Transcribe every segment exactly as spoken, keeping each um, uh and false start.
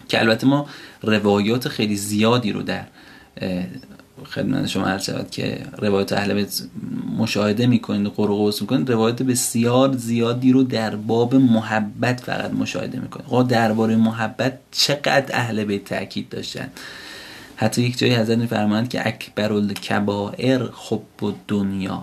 که البته ما روایات خیلی زیادی رو در خدمت شما عرض شود که روایات اهل بیت مشاهده میکنید و قرء و قوس میکنید، روایات بسیار زیادی رو در باب محبت فقط مشاهده میکنید. آقا درباره محبت چقدر اهل بیت تاکید داشتن. حتی یک جایی حضرت میفرمایند که اکبر الکبائر حب الدنیا،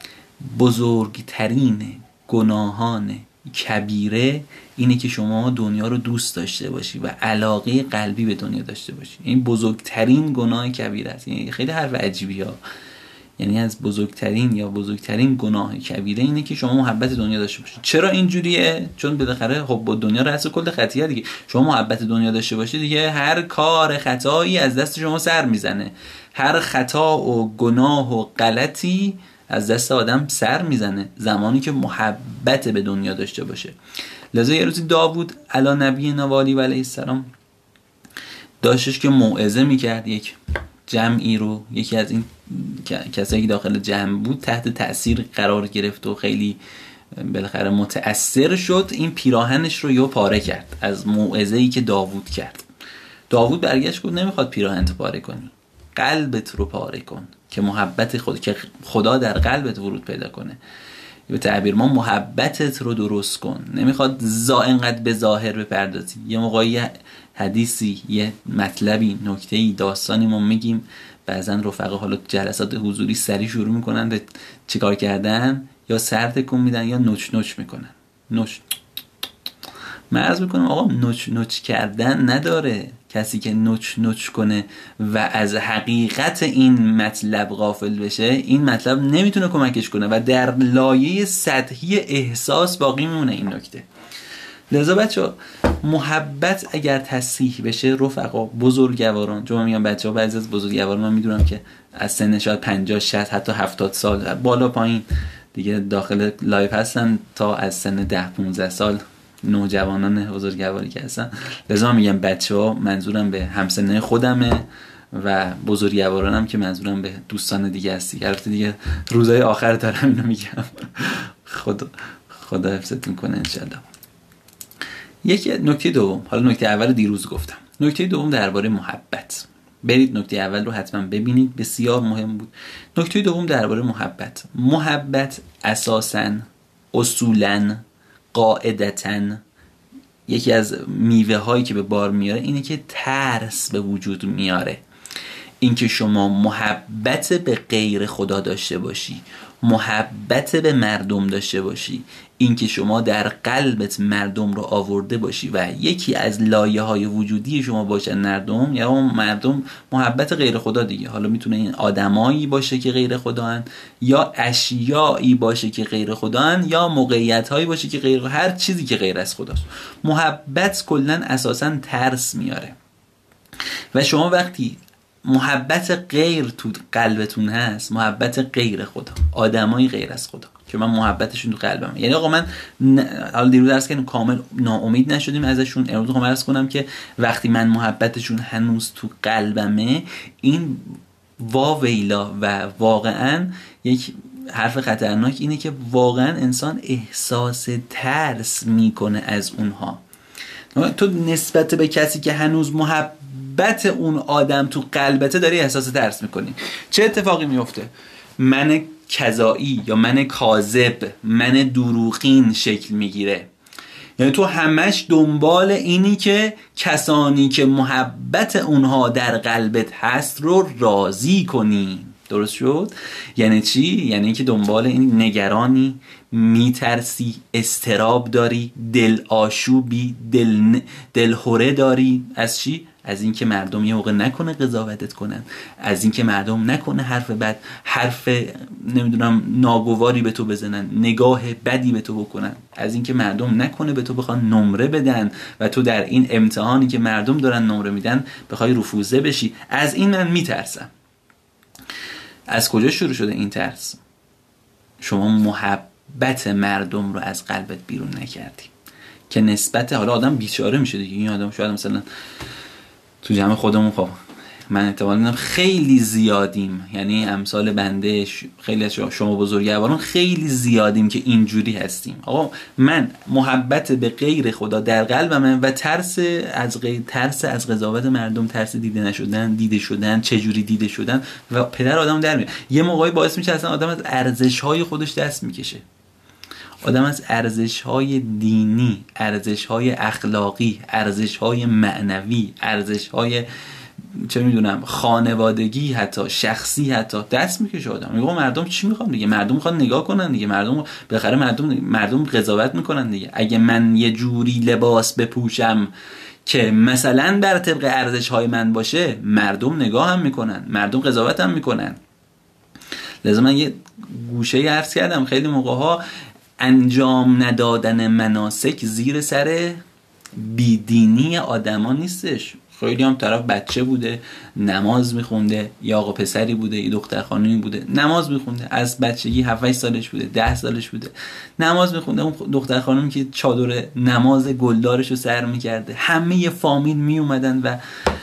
بزرگترین گناهان کبیره اینه که شما دنیا رو دوست داشته باشی و علاقه قلبی به دنیا داشته باشی. این بزرگترین گناه کبیره است. یعنی خیلی حرف عجیبی ها. یعنی از بزرگترین یا بزرگترین گناه کبیره اینه که شما محبت دنیا داشته باشید. چرا اینجوریه؟ چون بالاخره حب دنیا رأس کل خطیه دیگه. شما محبت دنیا داشته باشید دیگه هر کار خطایی از دست شما سر میزنه. هر خطا و گناه و غلطی از دست آدم سر میزنه زمانی که محبت به دنیا داشته باشه. لذا یه روزی داوود علی نبی نوالی و علیه السلام داشتش که موعظه میکرد یک جمعی رو. یکی از این کسایی که داخل جمع بود تحت تأثیر قرار گرفت و خیلی بالاخره متأثر شد. این پیراهنش رو یهو پاره کرد از موعظه‌ای که داوود کرد. داوود برگشت گفت نمیخواد پیراهنت پاره کنی، قلبت رو پاره کن که محبت خود که خدا در قلبت ورود پیدا کنه. به تعبیر ما محبتت رو درست کن. نمیخواد زا اینقدر به ظاهر بپردازی. یه موقعی حدیثی، یه مطلبی، نکته‌ای، داستانی ما میگیم، بعضن رفقا حالا جلسات حضوری سری شروع میکنن به چیکار کردن، یا سر تکون میدن یا نوچ نوچ میکنن. نوچ من عرض میکنم آقا نوچ نوچ کردن نداره. کسی که نوچ نوچ کنه و از حقیقت این مطلب غافل بشه، این مطلب نمیتونه کمکش کنه و در لایه سطحی احساس باقی میمونه این نکته. لذا بچه‌ها محبت اگر تصحیح بشه، رفقا بزرگواران، چون من میگم بچه‌ها بعضی از بزرگواران من میدونم که از سن شاید پنجاه شصت حتی هفتاد سال بالا پایین دیگه داخل لایو هستن تا از سن ده پانزده سال نوجوانان بزرگواری که هستن. لذا میگم بچه‌ها منظورم به همسنه خودمه و بزرگوارانم که منظورم به دوستان دیگه هستی. البته دیگه روزهای آخر دارم اینو میگم. خدا خدا حفظتون کنه انشالله. یک نکته دوم، حالا نکته اول دیروز گفتم، نکته دوم درباره محبت. برید نکته اول رو حتما ببینید، بسیار مهم بود. نکته دوم درباره محبت. محبت اساساً، اصولاً، قاعدتاً یکی از میوه هایی که به بار میاره اینه که ترس به وجود میاره. اینکه شما محبت به غیر خدا داشته باشی، محبت به مردم داشته باشی، اینکه شما در قلبت مردم رو آورده باشی و یکی از لایه های وجودی شما باشن مردم، یا مردم محبت غیر خدا دیگه. حالا میتونه این آدمایی باشه که غیر خدا هن، یا اشیایی باشه که غیر خدا هن، یا موقعیت هایی باشه که غیر، هر چیزی که غیر از خداست. محبت کلن اساسا ترس میاره و شما وقتی محبت غیر تو قلبتون هست، محبت غیر خدا، آدمای غیر از خدا که من محبتشون تو قلبم، یعنی آقا من حالا دیروز درس کردم کامل ناامید نشدیم ازشون، امروز میخوام عرض کنم که وقتی من محبتشون هنوز تو قلبمه، این واویلا و واقعا یک حرف خطرناک اینه که واقعا انسان احساس ترس میکنه از اونها. تو نسبت به کسی که هنوز محبت اون آدم تو قلبته داری احساس ترس میکنی. چه اتفاقی میفته؟ من کذایی یا من کاذب، من دروغین شکل میگیره. یعنی تو همش دنبال اینی که کسانی که محبت اونها در قلبت هست رو راضی کنی. درست شد؟ یعنی چی؟ یعنی اینکه دنبال این نگرانی، میترسی، استراب داری، دل آشوبی، دل دلهوره داری. از چی؟ از اینکه مردم یه موقع نکنه قضاوتت کنن، از اینکه مردم نکنه حرف بد، حرف نمیدونم ناگواری به تو بزنن، نگاه بدی به تو بکنن، از اینکه مردم نکنه به تو بخوان نمره بدن و تو در این امتحانی که مردم دارن نمره میدن بخوای رفوزه بشی. از این من میترسم. از کجا شروع شده این ترس؟ شما محبت مردم رو از قلبت بیرون نکردی که نسبت، حالا آدم بیچاره میشه دیگه. این آدم شاید مثلا تو جمع خودمون خب من احتمال میدم خیلی زیادیم، یعنی امثال بنده، خیلی از شما بزرگواران خیلی زیادیم که اینجوری هستیم. آقا من محبت به غیر خدا در قلبمه و ترس از غیر، ترس از قضاوت مردم، ترس دیده نشدن، دیده شدن، چجوری دیده شدن و پدر آدم در میاره. یه موقعی باعث میشه اصلا آدم از ارزش‌های خودش دست میکشه. آدم از ارزش‌های دینی، ارزش‌های اخلاقی، ارزش‌های معنوی، ارزش‌های چه میدونم خانوادگی، حتی شخصی، حتی دست میکشه آدم. میگه مردم چی میخوان دیگه؟ مردم میخوان نگاه کنن دیگه، مردم بالاخره مردم مردم قضاوت میکنن دیگه. اگه من یه جوری لباس بپوشم که مثلا بر طبق ارزش‌های من باشه، مردم نگاه هم میکنن، مردم قضاوت هم میکنن. لازم من یه گوشه عرض کردم خیلی موقع‌ها انجام ندادن مناسک زیر سر بیدینی آدما نیستش. خیلی هم طرف بچه بوده نماز میخونده، یا آقا پسری بوده، یا دختر خانومی بوده نماز میخونده، از بچگی هفت هشت سالش بوده، ده سالش بوده نماز میخونده. اون دختر خانومی که چادر نماز گلدارش رو سر میکرده، همه فامیل میومدن و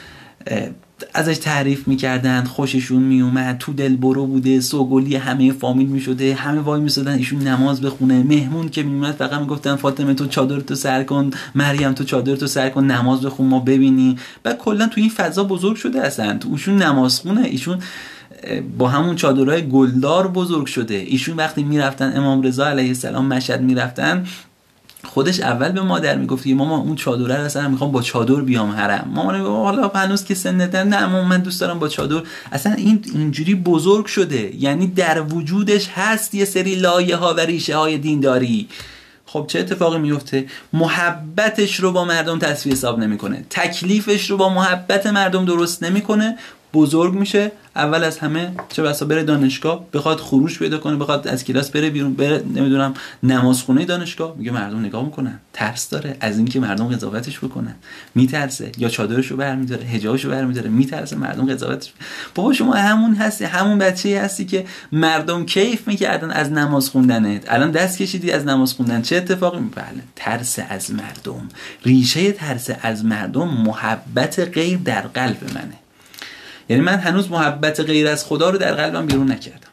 ازش تعریف میکردن، خوششون میومد، تو دل برو بوده، سوگلی همه فامیل میشده، همه وای میسادن ایشون نماز بخونه. مهمون که میومد فقط میگفتن فاطمه تو چادر تو سر کن، مریم تو چادر تو سر کن، نماز بخون ما ببینی. بعد کلا تو این فضا بزرگ شده، اصلا تو ایشون نماز خونه، ایشون با همون چادرهای گلدار بزرگ شده. ایشون وقتی میرفتن امام رضا علیه السلام مشهد میرفتن، خودش اول به مادر میگفت که ماما اون چادره رو اصلا میخوام با چادر بیام حرم. مامان میگه حالا هنوز که سن نداره، نه مامان من دوست دارم با چادر. اصلا این اینجوری بزرگ شده، یعنی در وجودش هست یه سری لایه ها و ریشه های دینداری. خب چه اتفاقی میفته؟ محبتش رو با مردم تصفیه حساب نمیکنه، تکلیفش رو با محبت مردم درست نمیکنه، بزرگ میشه. اول از همه چه بسا بره دانشگاه، بخواد خروج پیدا کنه، بخواد از کلاس بره بیرون، بره نمیدونم نمازخونه دانشگاه، میگه مردم نگاه میکنن، ترس داره از اینکه مردم قضاوتش بکنن، میترسه، یا چادرشو برمیداره، حجابشو برمیداره، میترسه مردم قضاوتش. بابا شما همون هستی، همون بچه‌ای هستی که مردم کیف میکردن از نماز خوندنت، الان دست کشیدی از نماز خوندن، چه اتفاقی؟ بله، ترس از مردم. ریشه ترس از مردم محبت غیر در قلب منه. یعنی من هنوز محبت غیر از خدا رو در قلبم بیرون نکردم.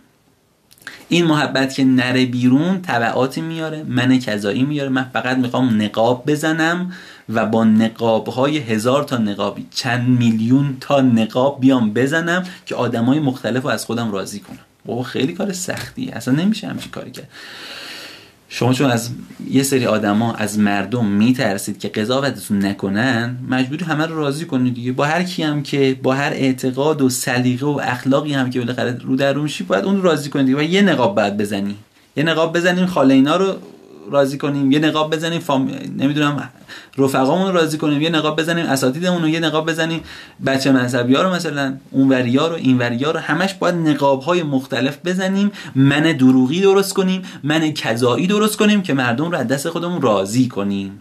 این محبت که نره بیرون تبعاتی میاره، من کذایی میاره. من فقط میخوام نقاب بزنم و با نقابهای هزار تا نقابی، چند میلیون تا نقاب بیام بزنم که آدمای مختلف رو از خودم راضی کنم. بابا خیلی کار سختیه، اصلا نمیشه همچین کاری کرد. شما چون از یه سری آدما، از مردم میترسید که قضاوتتون نکنن، مجبوری همه رو راضی کنید دیگه. با هر کی هم که با هر اعتقاد و سلیقه و اخلاقی هم که بالاخره رو در رو میشی، باید اون رو راضی کنید دیگه. و یه نقاب باید بزنی، یه نقاب بزنیم خاله اینا رو راضی کنیم، یه نقاب بزنیم فام... نمیدونم رفقامون رو راضی کنیم، یه نقاب بزنیم اساتیدمون رو، یه نقاب بزنیم بچه مذهبی‌ها رو، مثلا اونوریا رو اینوریا رو، همش باید نقاب‌های مختلف بزنیم، من دروغی درست کنیم، من کذایی درست کنیم که مردم رو از دست خودمون راضی کنیم.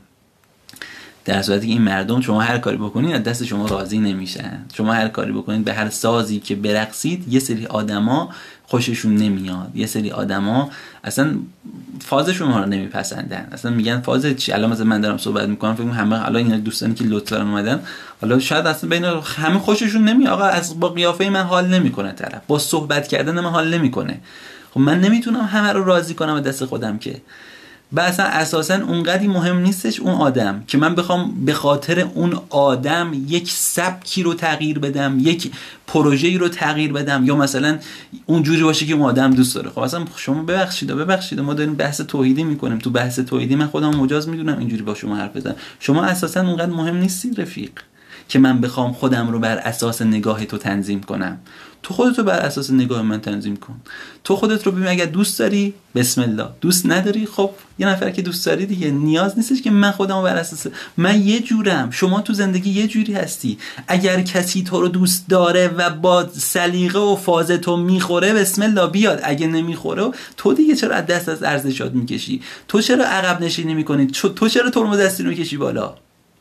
در صورتی که این مردم شما هر کاری بکنید از دست شما راضی نمیشن. شما هر کاری بکنید، به هر سازی که برقصید، یه سری آدما خوششون نمیاد، یه سری آدما اصلا فاز شما رو نمیپسندن، اصلا میگن فاز چی؟ الان مثلا من دارم صحبت میکنم، فکر کنم همه الان این دوستانی که لطفا اومدن، حالا شاید اصلا بین همه خوششون نمیاد. آقا از با قیافه من حال نمیکنه، طرف با صحبت کردن من حال نمیکنه. خب من نمیتونم همه رو راضی کنم از دست خودم که. و اصلا اساسا اونقدی مهم نیستش اون آدم که من بخوام به خاطر اون آدم یک سبکی رو تغییر بدم، یک پروژه‌ای رو تغییر بدم، یا مثلا اونجوری باشه که اون آدم دوست داره. خب اصلا شما ببخشید ببخشید ما داریم بحث توحیدی میکنیم، تو بحث توحیدی من خودم مجاز میدونم اینجوری با شما حرف بزنم. شما اساسا اونقدر مهم نیستی رفیق که من بخوام خودم رو بر اساس نگاه تو تنظیم کنم. تو خودت رو بر اساس نگاه من تنظیم کن. تو خودت رو ببین، اگر دوست داری بسم الله، دوست نداری خب یه نفر که دوست داری دیگه. نیاز نیستش که من خودم رو بر اساس من یه جورم، شما تو زندگی یه جوری هستی. اگر کسی تو رو دوست داره و با سلیقه و فاز تو میخوره بسم الله بیاد، اگه نمیخوره تو دیگه چرا از دست از ارزشات میکشی؟ تو چرا عقب نشینی میکنی؟ تو چرا ترمز دستی رو میکشی بالا؟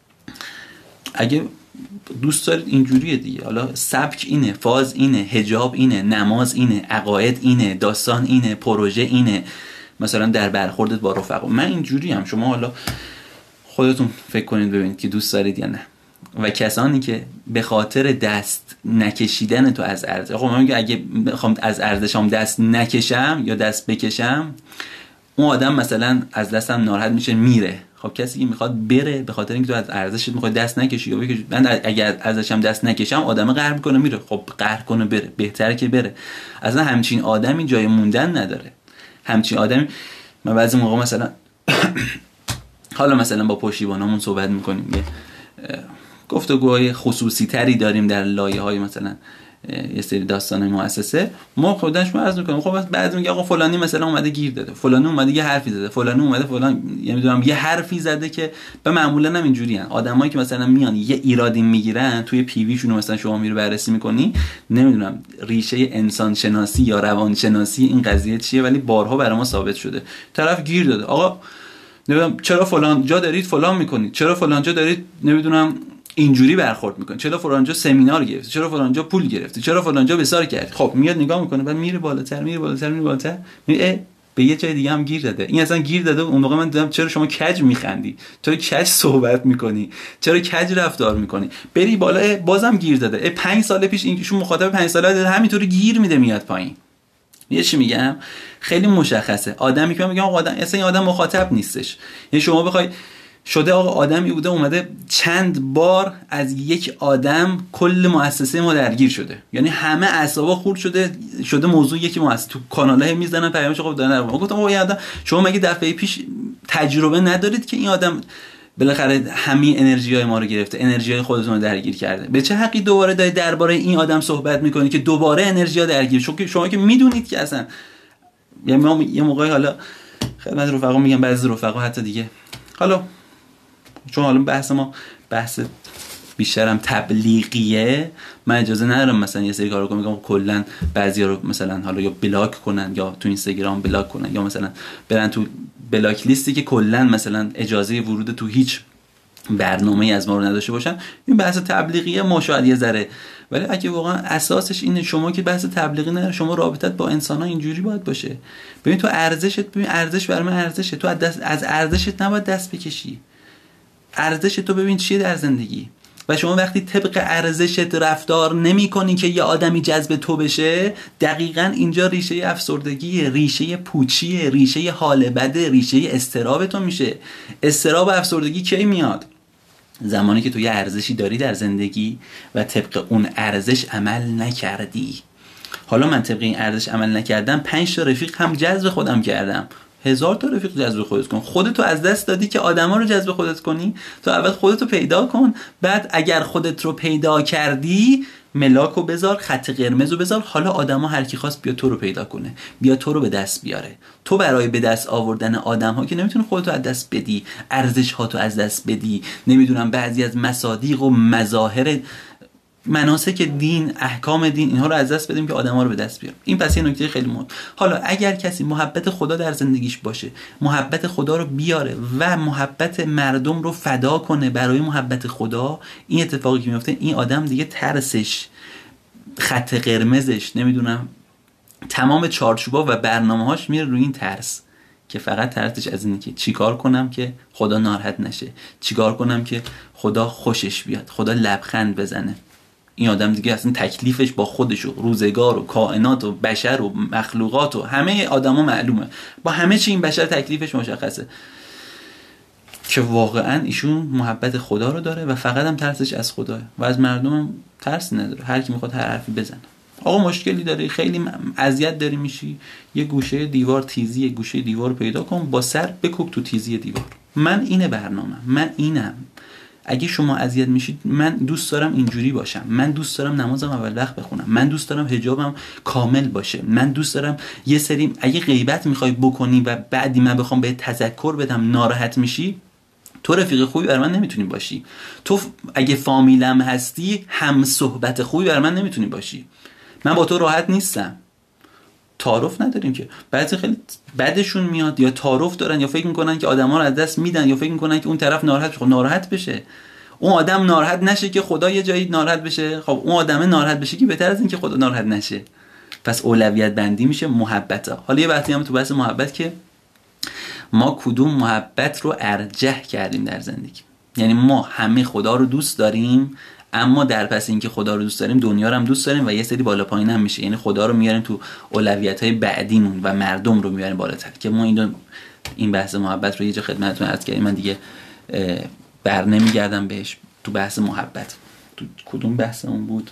اگه دوست دارید اینجوریه دیگه. حالا سبک اینه، فاز اینه، حجاب اینه، نماز اینه، عقاید اینه، داستان اینه، پروژه اینه، مثلا در برخوردت با رفقا من اینجوری هم. شما حالا خودتون فکر کنید ببینید که دوست دارید یا نه. و کسانی که به خاطر دست نکشیدن تو از ارزش، خب من میگم اگه بخوام از ارزشام دست نکشم یا دست بکشم، اون آدم مثلا از دستم ناراحت میشه میره. خب کسی که میخواد بره به خاطر اینکه تو از ارزشت میخواد دست نکشی یا بکشی، من اگر ازشم دست نکشم آدم قهر میکنه میره. خب قهر کنه بره، بهتره که بره. اصلا همچین آدمی جای موندن نداره. همچین آدمی من بعضی موقع مثلا حالا مثلا با پشتیبانامون صحبت میکنیم، یه گفتگوهای خصوصی تری داریم در لایه های مثلا یه سری داستانای مؤسسه، ما خودش ما عرض میکنیم خب بعد میگه آقا فلانی مثلا اومده گیر داده، فلانی اومده یه حرفی زده، فلانی اومده فلان نمیدونم یه حرفی زده که به معمولا هم اینجوری ان آدمایی که مثلا میان یه ایرادی میگیرن توی پی وی شون مثلا شما میرو بررسی میکنی، نمیدونم ریشه انسان شناسی یا روان شناسی این قضیه چیه، ولی بارها برای ما ثابت شده. طرف گیر داده آقا نمیدونم چرا فلان جا دارید فلان میکنید، چرا فلان جا دارید نمیدونم اینجوری برخورد میکنه، چرا فلانجا سمینار گرفتی، چرا فلانجا پول گرفتی، چرا فلانجا بسار کردی. خب میاد نگاه میکنه بعد میره بالاتر میره بالاتر میره بالاتر میره به یه جای دیگه هم گیر داده. این اصلا گیر داده. اون موقع من دیدم چرا شما کج میخندی، چرا کج صحبت میکنی، چرا کج رفتار میکنی، بری بالا بازم گیر داده. پنج سال پیش اینشون مخاطب پنج ساله داره همینطوری گیر میده میاد پایین. یه چی میگم خیلی مشخصه. آدمی که میگم آدم اصلا این آدم مخاطب نیستش. یعنی شما بخوای شده آقا آدمی بوده اومده چند بار از یک آدم کل مؤسسه ما درگیر شده، یعنی همه اعصابا خورد شده شده موضوع یکی مؤسسه تو کانال‌ها میزنن پیامش آقا دادن. ما گفتم آقا این آدم شما مگه دفعه پیش تجربه ندارید که این آدم بالاخره همین انرژیای ما رو گرفته، انرژیای خودتون رو درگیر کرده، به چه حقی دوباره دارید درباره این آدم صحبت میکنید که دوباره انرژی‌ها درگیر شده؟ شما که میدونید که اصلا یعنی ما یه موقعی حالا خدمت رفقا میگم بعضی رفقا حتی دیگه حالا چون حالا بحث ما بحث بیشترم تبلیغیه، من اجازه ندارم مثلا یه سری کارو کنم میگم کلا بعضیا رو مثلا حالا یا بلاک کنن یا تو اینستاگرام بلاک کنن یا مثلا برن تو بلاک لیستی که کلا مثلا اجازه ورود تو هیچ برنامه‌ای از ما رو نداشته باشن. این بحث تبلیغیه ما شاید یه ذره، ولی اگه واقعا اساسش اینه شما که بحث تبلیغی نداره، شما رابطت با انسان‌ها اینجوری باید باشه. ببین تو ارزشت، ببین ارزش برای من ارزشه، تو از دست از ارزشت نباید دست بکشی. ارزش تو ببین چیه در زندگی و شما وقتی طبق ارزشت رفتار نمی کنی که یه آدمی جذب تو بشه، دقیقاً اینجا ریشه افسردگی، ریشه پوچی، ریشه حال بده، ریشه اضطراب تو میشه. اضطراب و افسردگی کی میاد؟ زمانی که تو یه ارزشی داری در زندگی و طبق اون ارزش عمل نکردی. حالا من طبق این ارزش عمل نکردم، پنج تا رفیق هم جذب خودم کردم، هزار تا رفیق جذب خودت کن. خودتو از دست دادی که آدما رو جذب خودت کنی؟ تو اول خودتو پیدا کن، بعد اگر خودت رو پیدا کردی ملاکو بذار، خط قرمزو بذار، حالا آدما هر کی خواست بیا تو رو پیدا کنه، بیا تو رو به دست بیاره. تو برای به دست آوردن آدم‌ها که نمیتونی خودتو از دست بدی، ارزش‌هاتو از دست بدی، نمیدونم بعضی از مصادیق و مظاهر مناسک دین، احکام دین، اینها رو از دست بدیم که آدما رو به دست بیاریم. این پس یه نکته خیلی مهم. حالا اگر کسی محبت خدا در زندگیش باشه، محبت خدا رو بیاره و محبت مردم رو فدا کنه برای محبت خدا، این اتفاقی که میفته این آدم دیگه ترسش، خط قرمزش، نمیدونم تمام چارچوبا و برنامه‌هاش میره روی این ترس که فقط ترسش از اینه که چیکار کنم که خدا ناراحت نشه، چیکار کنم که خدا خوشش بیاد، خدا لبخند بزنه. این آدم دیگه اصلا تکلیفش با خودش و روزگار و کائنات و بشر و مخلوقات و همه آدما معلومه، با همه چی این بشر تکلیفش مشخصه که واقعا ایشون محبت خدا رو داره و فقط هم ترسش از خداه و از مردم هم ترسی نداره. هر کی میخواد هر حرفی بزنه. آقا مشکلی داری، خیلی اذیت داری میشی، یه گوشه دیوار تیزی، یه گوشه دیوار رو پیدا کن، با سر بکوب تو تیزی دیوار. من اینه برنامه، من اینم. اگه شما اذیت میشید، من دوست دارم اینجوری باشم، من دوست دارم نمازم اول وقت بخونم، من دوست دارم حجابم کامل باشه، من دوست دارم یه سری اگه غیبت میخوای بکنی و بعدی من بخوام بهت تذکر بدم ناراحت میشی، تو رفیق خوبی برای من نمیتونی باشی. تو اگه فامیلم هستی هم صحبت خوبی برای من نمیتونی باشی. من با تو راحت نیستم. تعارف نداریم که بعضی خیلی بدشون میاد یا تعارف دارن یا فکر میکنن که آدما رو از دست میدن یا فکر میکنن که اون طرف ناراحت بشه. خب ناراحت بشه، اون آدم ناراحت نشه که خدا یه جایی ناراحت بشه. خب اون آدم ناراحت بشه که بهتر از این که خدا ناراحت نشه. پس اولویت بندی میشه محبت ها. حالا یه بحثی هم تو بحث محبت که ما کدوم محبت رو ارجح کردیم در زندگی. یعنی ما همه خدا رو دوست داریم، اما در پس اینکه خدا رو دوست داریم دنیا رو هم دوست داریم و یه سری بالا پایین هم میشه. یعنی خدا رو میاریم تو اولویت‌های بعدیمون و مردم رو میاریم بالاتر. که ما اینو این بحث محبت رو یه جا خدمتتون عرض کردم، من دیگه بر نمیگردم بهش. تو بحث محبت تو کدوم بحثمون بود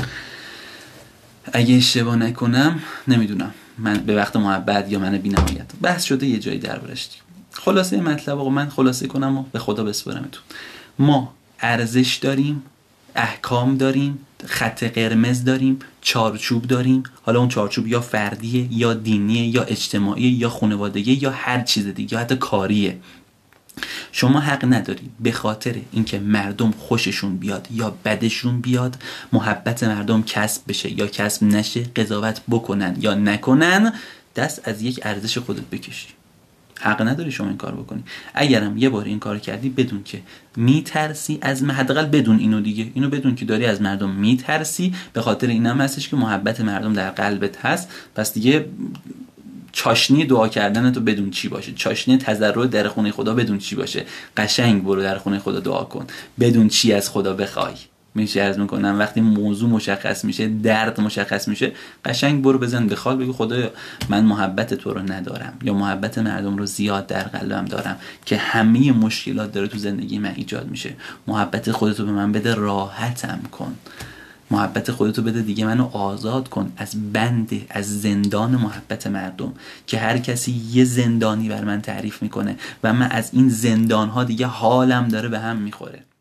اگه اشتباه نکنم، نمیدونم، من به وقت محبت یا من بی‌نهایت بحث شده یه جایی دربارش. خلاصه مطلب آقا من خلاصه کنم و به خدا بسپارمتون. ما ارزش داریم، احکام داریم، خط قرمز داریم، چارچوب داریم. حالا اون چارچوب یا فردیه یا دینیه یا اجتماعیه یا خانوادگی یا هر چیز دیگه یا حتی کاریه. شما حق نداری به خاطر اینکه مردم خوششون بیاد یا بدشون بیاد محبت مردم کسب بشه یا کسب نشه، قضاوت بکنن یا نکنن، دست از یک ارزش خودت بکشی. حق نداری شما این کار بکنی. اگرم یه بار این کار کردی بدون که میترسی از حداقل بدون اینو دیگه اینو بدون که داری از مردم میترسی، به خاطر اینم هستش که محبت مردم در قلبت هست. پس دیگه چاشنی دعا کردن تو بدون چی باشه، چاشنی تضرع در خونه خدا بدون چی باشه. قشنگ برو در خونه خدا دعا کن، بدون چی از خدا بخوای. میشه عرض میکنم وقتی موضوع مشخص میشه، درد مشخص میشه، قشنگ برو بزن به خال، بگو خدایا من محبت تو رو ندارم یا محبت مردم رو زیاد در قلبم دارم که همه مشکلات داره تو زندگی من ایجاد میشه. محبت خودتو به من بده، راحتم کن. محبت خودتو بده دیگه، منو آزاد کن از بند، از زندان محبت مردم که هر کسی یه زندانی بر من تعریف میکنه و من از این زندانها دیگه حالم داره به هم میخوره.